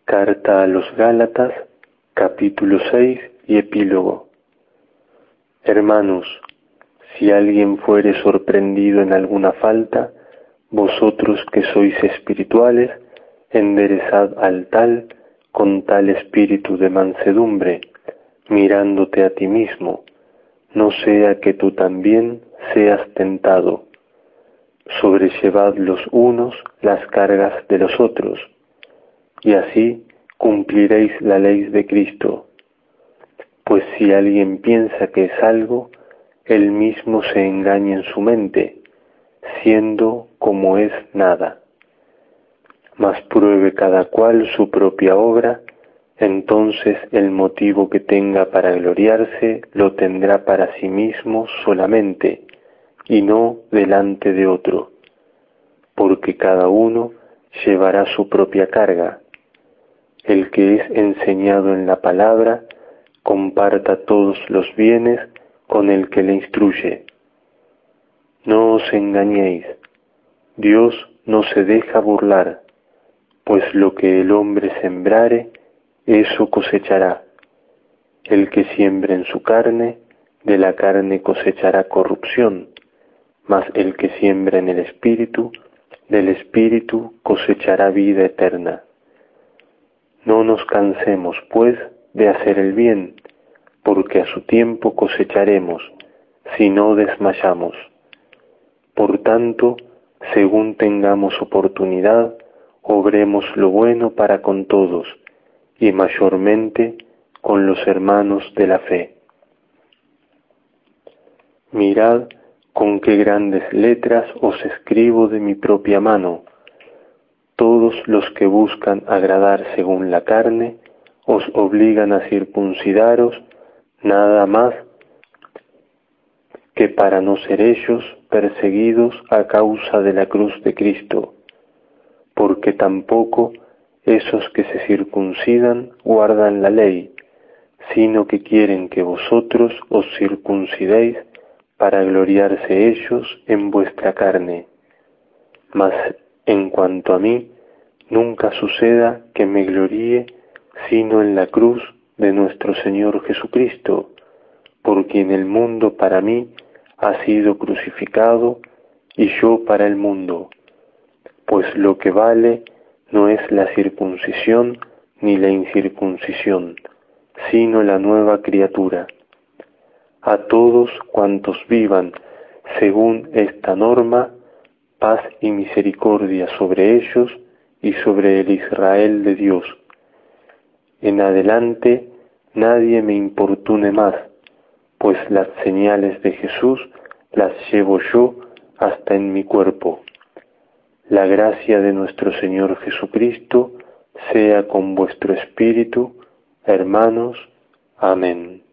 Carta a los Gálatas, capítulo 6 y epílogo. Hermanos, si alguien fuere sorprendido en alguna falta, vosotros que sois espirituales, enderezad al tal con tal espíritu de mansedumbre, mirándote a ti mismo, no sea que tú también seas tentado. Sobrellevad los unos las cargas de los otros, y así cumpliréis la ley de Cristo. Pues si alguien piensa que es algo, él mismo se engaña en su mente, siendo como es nada. Mas pruebe cada cual su propia obra, entonces el motivo que tenga para gloriarse lo tendrá para sí mismo solamente, y no delante de otro, porque cada uno llevará su propia carga. El que es enseñado en la palabra, comparta todos los bienes con el que le instruye. No os engañéis, Dios no se deja burlar, pues lo que el hombre sembrare, eso cosechará. El que siembra en su carne, de la carne cosechará corrupción, mas el que siembra en el Espíritu, del Espíritu cosechará vida eterna. No nos cansemos, pues, de hacer el bien, porque a su tiempo cosecharemos, si no desmayamos. Por tanto, según tengamos oportunidad, obremos lo bueno para con todos, y mayormente con los hermanos de la fe. Mirad con qué grandes letras os escribo de mi propia mano. Todos los que buscan agradar según la carne, os obligan a circuncidaros, nada más que para no ser ellos perseguidos a causa de la cruz de Cristo, porque tampoco esos que se circuncidan guardan la ley, sino que quieren que vosotros os circuncidéis para gloriarse ellos en vuestra carne. Mas en cuanto a mí, nunca suceda que me gloríe sino en la cruz de nuestro Señor Jesucristo, por quien el mundo para mí ha sido crucificado y yo para el mundo. Pues lo que vale no es la circuncisión ni la incircuncisión, sino la nueva criatura. A todos cuantos vivan según esta norma, paz y misericordia sobre ellos y sobre el Israel de Dios. En adelante nadie me importune más, pues las señales de Jesús las llevo yo hasta en mi cuerpo. La gracia de nuestro Señor Jesucristo sea con vuestro espíritu, hermanos. Amén.